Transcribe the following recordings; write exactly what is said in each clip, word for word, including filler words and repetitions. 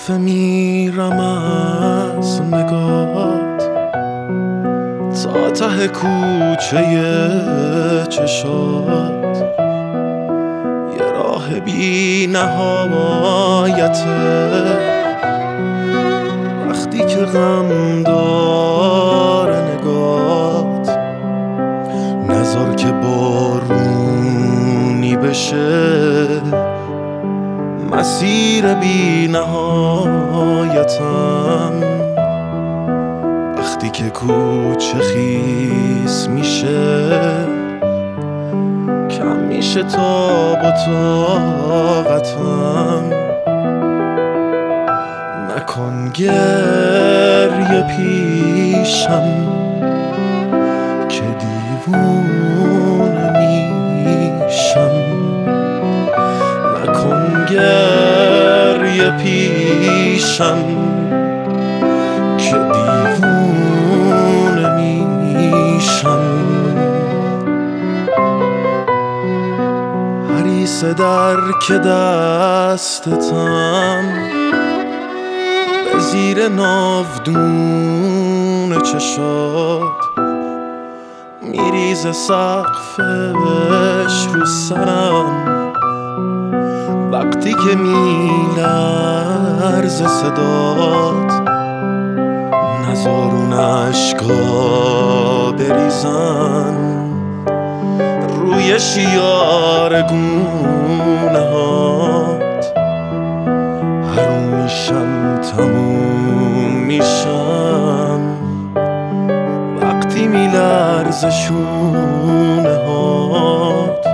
دفعه میرم از نگات تا ته کوچه چشات، یه راه بی نهایته. وقتی که غم داره نگات، نذار که بارونی بشه مسیر بی نهایتم. وقتی که کوچه خیس میشه، کم میشه تاب و طاقتم. نکن گریه پیشم که دیوونه میشم. نکن گریه پیشم که دیوونه میشم. حریصه در که دستتم به زیر ناودون چشات، میریزه سقفش رو سرم. وقتی که میلرزه صدات، نذار اون عشقا بریزن روی شیار گونه هات. حروم میشم تموم میشم وقتی میلرزه شونه هات.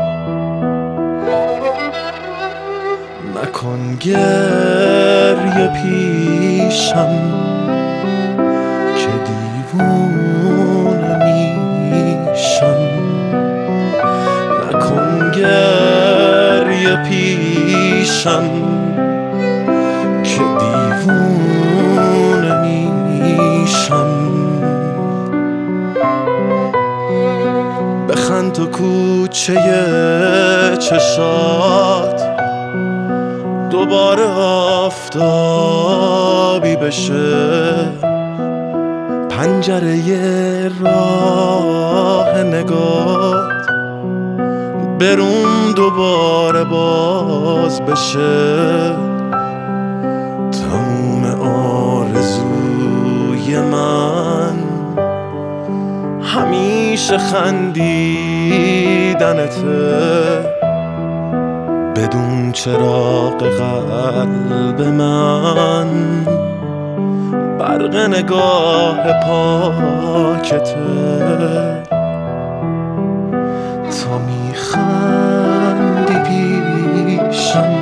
نکن گریه پیشم که دیوونه میشم. نکن گریه پیشم که دیوونه میشم. بخند تو کوچه چشات دوباره آفتابی بشه. پنجره راه نگات برون دوباره باز بشه. تموم آرزوی من همیشه خندیدنته. بدون چراغ قلب من برق نگاه پاکته. تا میخندی پیشم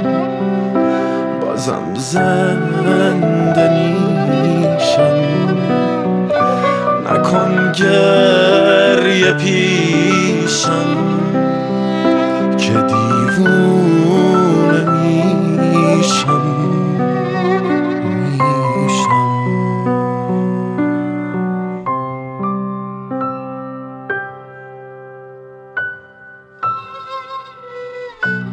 بازم زنده میشم. نکن گریه پیشم که دیوونه میشم میشم